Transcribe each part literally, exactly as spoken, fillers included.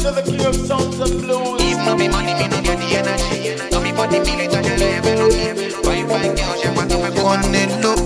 to the king of sounds and blues. If no be money, me no get the energy. No me for the military level. Fine, fine girls, you want to make one look.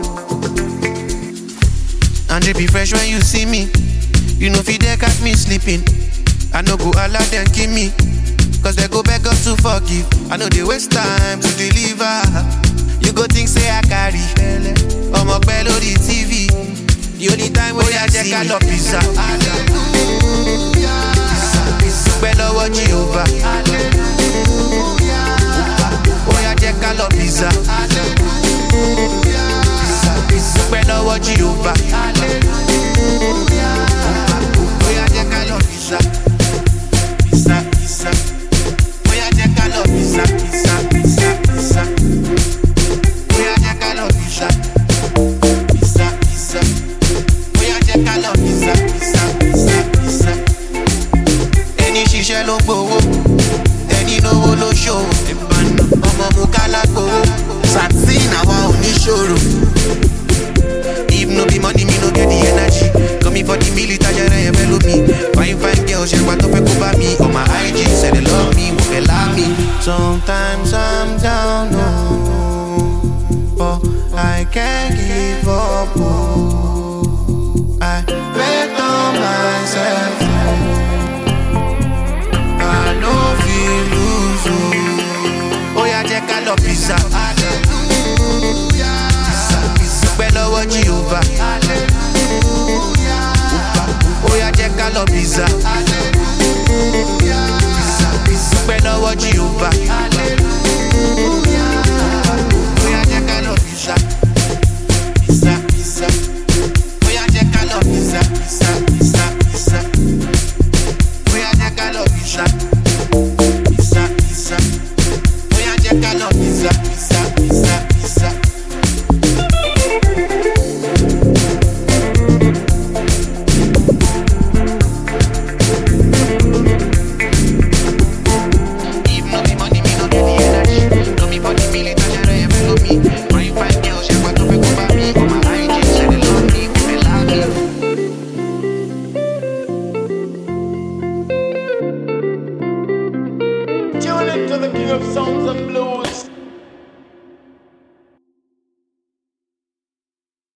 And you be fresh when you see me. You know fi they catch me sleeping. I no go allow them kill me. Cause they go beg us to forgive. I know they waste time to deliver. You go think say I carry I'm a bello the T V. The only time we I check out love pizza. Hallelujah. Bello what Jehovah. Hallelujah. Oh yeah, check out love pizza. Hallelujah. Bello what Jehovah. Hallelujah. Oh yeah, check out love pizza. Pizza, pizza. Oh yeah, check out love pizza, pizza, pizza, pizza. Pizza, pizza, pizza. Oh yeah, check out love pizza, pizza, pizza, pizza. Any ṣiṣẹ́ ló gbowó, ẹni náwó ló ṣòwò. Ìbànú ọmọ mú kálákò, Satin àwa ò ní ṣòro. If no be money, me no get the energy. Coming for the military, I follow me. Fine, fine girls, you want to pick up me. On my I G, say they love me, but they love me. Sometimes I'm down, no, but I can't give up. Oh. I bet on myself. I know feel lose. Oh yeah, check out love pizza. Hallelujah. Pizza, pizza. Bello what Jehovah. Hallelujah. Oh yeah, check out love pizza. Hallelujah. Pizza, pizza. Bello what Jehovah. Hallelujah. Oh yeah, check out love pizza. Pizza, pizza. Oh yeah, check out love pizza. Pizza, pizza, pizza. Oh yeah, check out love pizza. Pizza, pizza. Oh yeah, check out love pizza. Pizza, pizza, pizza. If no be money, me no get the energy. No me for the military, you follow me. Fine, fine girls, you want to pick up me. On my I G, say they love me, but they love me. Tune into the king of sounds